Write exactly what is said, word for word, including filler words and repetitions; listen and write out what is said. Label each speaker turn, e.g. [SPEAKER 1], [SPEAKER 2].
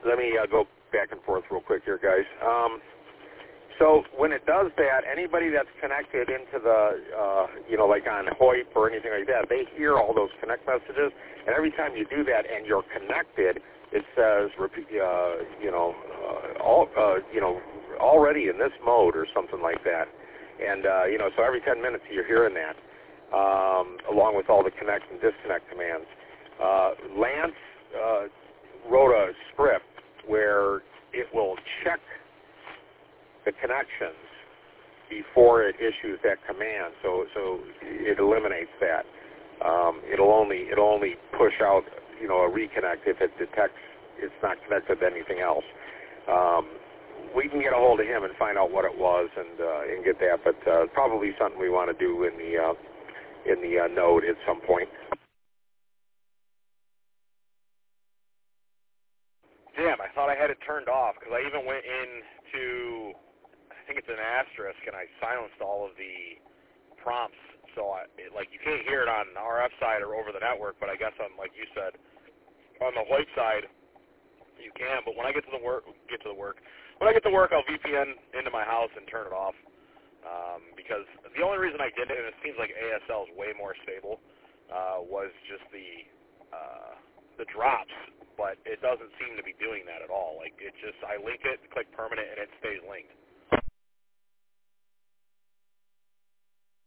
[SPEAKER 1] let me uh, go back and forth real quick here, guys. Um, so when it does that, anybody that's connected into the, uh, you know, like on HOIP or anything like that, they hear all those connect messages, and every time you do that and you're connected, it says, repeat, uh, you know, uh, all, uh, you know, already in this mode or something like that. And, uh, you know, so every ten minutes you're hearing that, um, along with all the connect and disconnect commands. Uh, Lance uh, wrote a script where it will check the connections before it issues that command, so so it eliminates that. Um, it'll only it'll only push out, you know, a reconnect if it detects it's not connected to anything else. Um, we can get a hold of him and find out what it was and uh, and get that, but uh, probably something we want to do in the uh, in the uh, node at some point.
[SPEAKER 2] Damn, I thought I had it turned off because I even went into, I think it's an asterisk, and I silenced all of the prompts. So, I, it, like, you can't hear it on the R F side or over the network, but I guess on, like you said, on the white side, you can. But when I get to the work, get to the work, when I get to work, I'll V P N into my house and turn it off. Um, because the only reason I did it, and it seems like A S L is way more stable, uh, was just the uh, the drops. But it doesn't seem to be doing that at all. Like, it just, I link it, click permanent, and it stays linked.